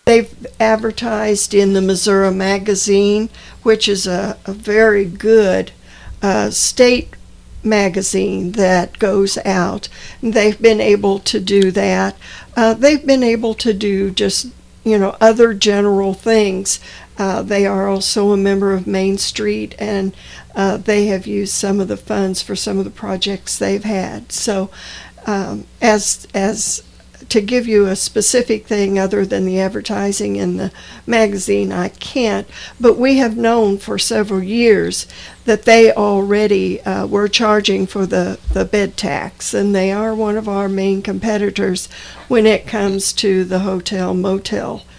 They've advertised in the Missouri Magazine, which is a very good state magazine that goes out. They've been able to do that. They've been able to do just, other general things. They are also a member of Main Street, and they have used some of the funds for some of the projects they've had. So as to give you a specific thing other than the advertising in the magazine, I can't. But we have known for several years that they already were charging for the bed tax, and they are one of our main competitors when it comes to the hotel motel